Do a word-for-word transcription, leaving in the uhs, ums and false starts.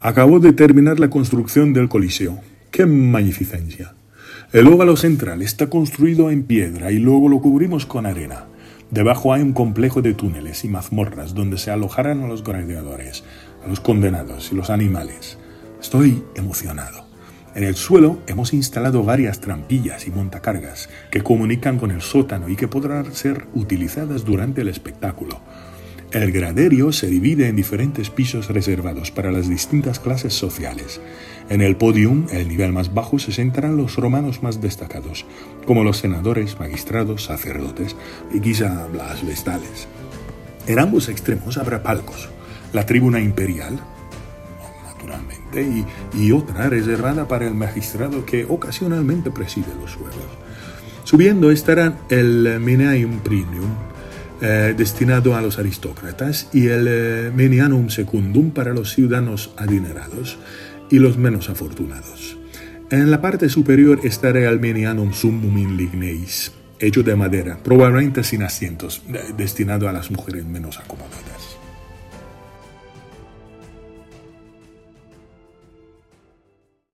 Acabó de terminar la construcción del Coliseo. ¡Qué magnificencia! El óvalo central está construido en piedra y luego lo cubrimos con arena. Debajo hay un complejo de túneles y mazmorras donde se alojarán a los gladiadores, a los condenados y los animales. Estoy emocionado. En el suelo hemos instalado varias trampillas y montacargas que comunican con el sótano y que podrán ser utilizadas durante el espectáculo. El graderio se divide en diferentes pisos reservados para las distintas clases sociales. En el podium, el nivel más bajo, se sentarán los romanos más destacados, como los senadores, magistrados, sacerdotes y quizá las vestales. En ambos extremos habrá palcos, la tribuna imperial, naturalmente, y, y otra reservada para el magistrado que ocasionalmente preside los juegos. Subiendo estarán el Menaeum Premium, Eh, destinado a los aristócratas, y el eh, Menianum Secundum para los ciudadanos adinerados y los menos afortunados. En la parte superior estará el Menianum Summum in Ligneis, hecho de madera, probablemente sin asientos, eh, destinado a las mujeres menos acomodadas.